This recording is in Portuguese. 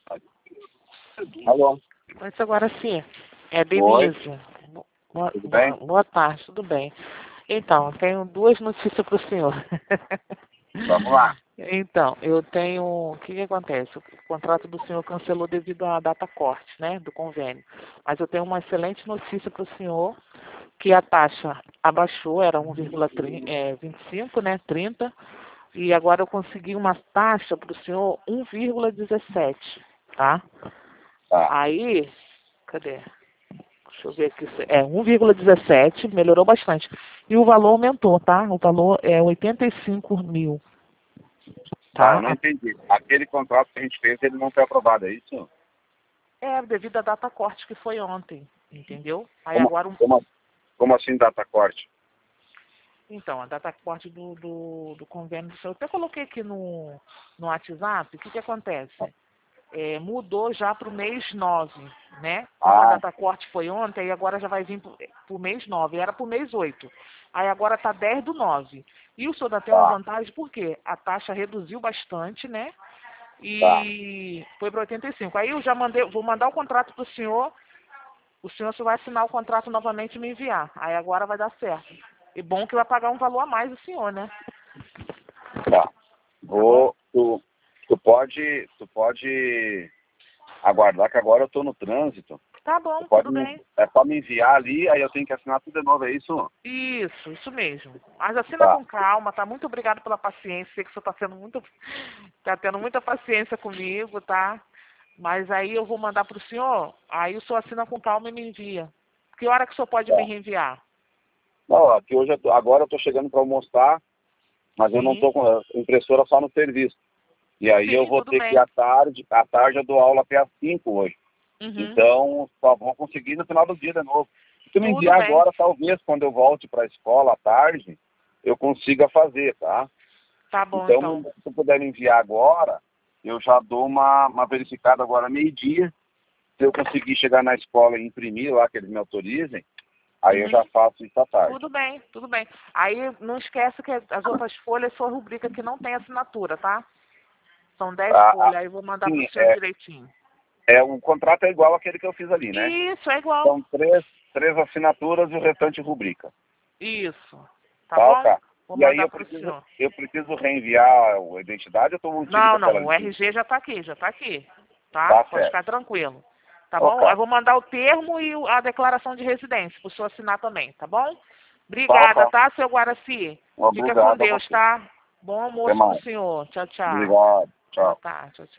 Alô? Mas agora sim, é Oi, Denise. tudo bem? Boa tarde, tudo bem. Então, tenho duas notícias para o senhor. Vamos lá. Então, eu tenho. O que acontece? O contrato do senhor cancelou devido à data corte, né? Do convênio. Mas eu tenho uma excelente notícia para o senhor, que a taxa abaixou, era 1,25, né? 30. E agora eu consegui uma taxa para o senhor 1,17, tá? Tá. Aí, cadê? Deixa eu ver aqui. É 1,17, melhorou bastante. E o valor aumentou, tá? O valor é 85 mil, Tá, eu tá? não entendi. Aquele contrato que a gente fez, ele não foi aprovado, é isso? É devido à data corte que foi ontem, entendeu? Aí Como, agora, como assim data corte? então, a data corte do convênio do senhor, eu até coloquei aqui no WhatsApp, o que acontece? Mudou já para o mês 9, né? Como a Ah, data corte foi ontem, aí agora já vai vir para o mês 9, era para o mês 8. Aí agora está 10/9. E o senhor ainda tem uma tá, vantagem, porque a taxa reduziu bastante, né? tá. E foi para 85. Aí eu já vou mandar o contrato para o senhor só vai assinar o contrato novamente e me enviar. Aí agora vai dar certo. E bom que vai pagar um valor a mais o senhor, né? Tá. Tá bom? Tu pode aguardar que agora eu tô no trânsito. Tá Tu bom, pode tudo bem. é só me enviar ali, aí eu tenho que assinar tudo de novo, é isso? Isso mesmo. Mas assina Tá. com calma, tá? Muito obrigado pela paciência. Sei que o senhor tá tendo muita paciência comigo, tá? Mas aí eu vou mandar pro senhor, aí o senhor assina com calma e me envia. Que hora que o senhor pode me Tá. reenviar? Não, aqui hoje agora eu tô chegando para almoçar, mas eu não tô Sim, com a impressora só no serviço. E aí eu sim, vou tudo ter que ir bem. à tarde eu dou aula até às 5 hoje. Uhum, Então, só vou conseguir no final do dia de novo. Se tu me tudo enviar bem. agora, talvez quando eu volte para a escola à tarde, eu consiga fazer, tá? Tá bom, Então, então. se tu puder me enviar agora, eu já dou uma verificada agora meio-dia. Se eu conseguir chegar na escola e imprimir lá, que eles me autorizem, aí eu já Uhum, faço isso à tarde. tudo bem, tudo bem. Aí não esquece que as outras folhas são rubrica que não tem assinatura, tá? São 10 Ah, folhas, aí eu vou mandar pro sim, senhor direitinho. o contrato é igual àquele que eu fiz ali, né? Isso, é igual. São três assinaturas e o restante rubrica. Isso. Tá Tá, bom? ok. Vou E aí mandar eu pro preciso, senhor. eu preciso reenviar a identidade, eu estou contigo Não, daquela não, o linha. RG já tá aqui, já tá aqui. Tá? Tá Pode certo. ficar tranquilo. Tá Ok. bom? Eu vou mandar o termo e a declaração de residência pro senhor assinar também, tá bom? Tá, Obrigada, ok. tá, seu Guaraci? Fica com Obrigado a Deus, você. tá? Bom Até almoço pro mais. senhor. Tchau, tchau. Obrigado. Boa Tchau. tarde, tchau, tchau.